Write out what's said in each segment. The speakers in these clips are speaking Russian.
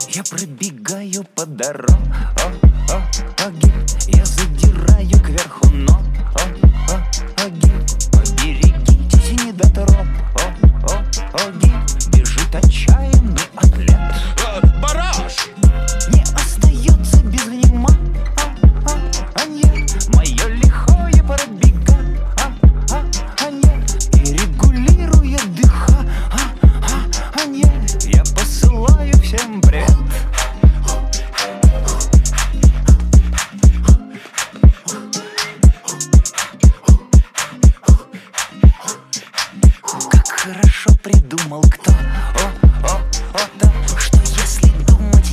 Я пробегаю по дороге, я задираю кверху ноги. Поберегитесь, недотроги. Бежит отчаянный атлет. Бараш! Не остается без внимания мое лихое пробегание и регулирует дыхание. Я посылаю всем привет. Как хорошо придумал кто-то, что если думать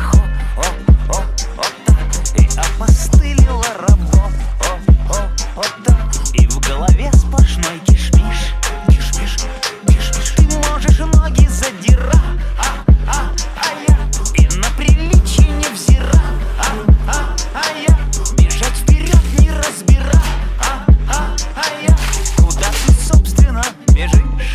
неохота и опостылила работа, и в голове сплошной кишмиш. Ты можешь ноги задирать, и на приличие не взирать, бежать вперед не разбирая, куда ты, собственно, бежишь.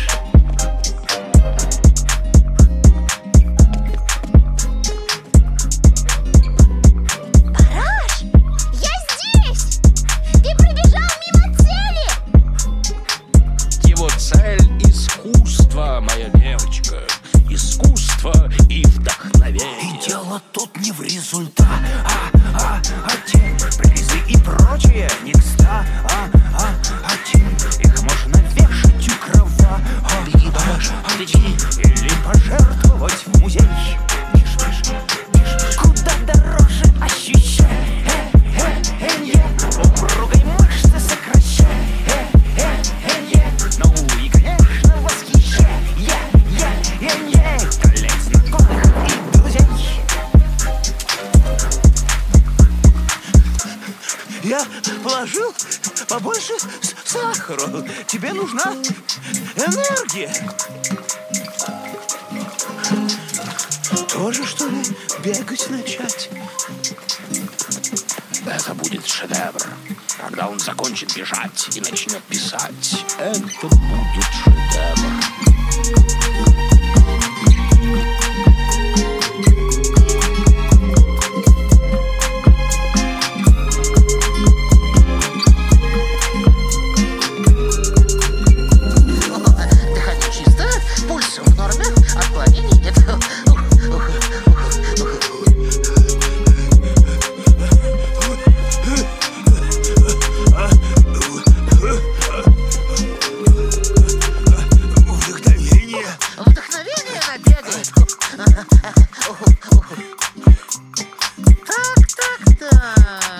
Бараш, я здесь! Ты пробежал мимо цели! Его цель — искусство, моя девочка. Искусство и вдохновение. И дело тут не в результате, призы и прочее не кстати. Их можно вешать у кровати. Беги, Бараш, беги. Или пожертвовать в музей. Куда дороже ощущение упругой мышцы сокращение. Ну и, конечно, восхищение коллег, знакомых и друзей. Я положил побольше сахара. Тебе нужна энергия. Тоже, что ли, бегать начать? Это будет шедевр. Когда он закончит бежать и начнет писать, это будет шедевр. Дыхание чисто, пульс в норме, отклонений нет. Вдохновение набегает. Так.